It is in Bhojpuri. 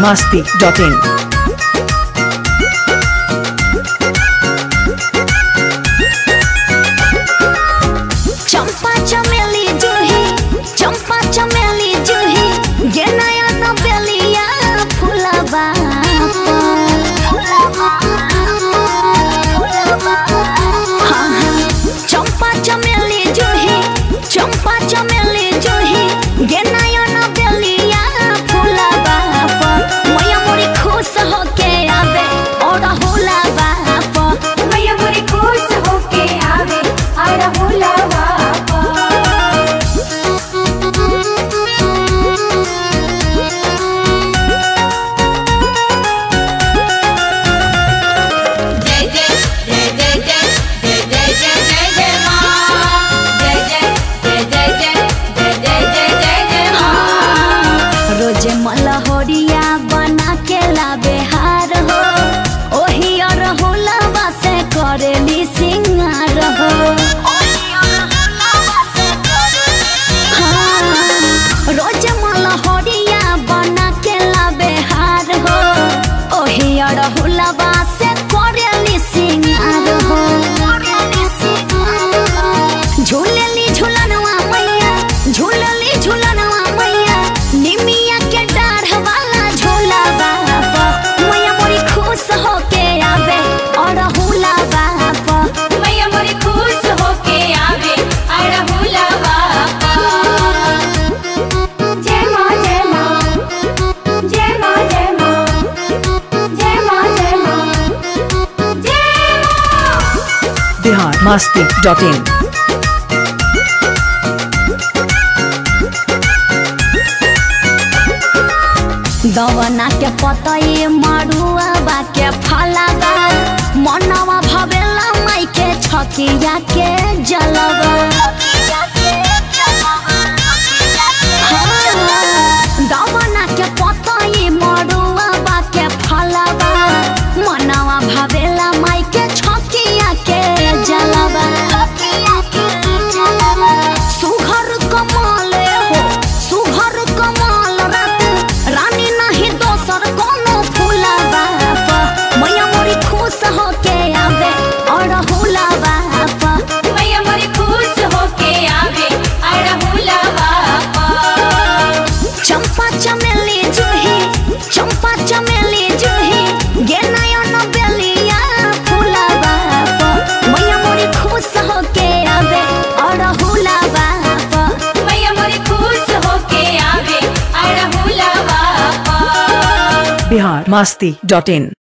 biharmasti.in चंपा चमेली जूही गे नया तो बेलिया फुलाबा चंपा चमेली जूही गे नया तो बेलिया फुलाबा मैया मोरी खुश होके आवे और हुलाबा मैया मोरी खुश होके आवे और हुलाबा रोजे मलहोरिया बना के लाबे हार हो ओही और हुलाबा से करेली सिंगार हो रोजे मलहोरिया बना के लाबे हार हो ओही और हुलाबा से करेली सिंगार हो झूलेली झूलनवा मैया निमिया के डाढ़ वाला झूला बापा मैया मोरी खुश होके आवे और हुला बापा मैया मोरी खुश होके आवे और हुलाबा जय मां जय मां जय मां जय मां जय मां जय मां जय मां biharmasti.in दवना के पतई मरुआ बा के फलाबा मनवा भवेला माई के छकिया के जलवा दवना के पतई मरुआ बा के फलाबा मनवा भवेला माई के छकिया के जलवा सुघर कमल हो सुघर कमल रानी नहीं दोसर कोनो फूलाबा मैया मोरी खुश होके आवे और हुलाबा मैया मोरी खुश होके आवे और हुलाबा चंपा चमेली जूही गे नयन बेलिया फुलाबा मैया मोरी खुश होके आवे और हुलाबा मैया मोरी खुश होके आवे और हुलाबा biharmasti.in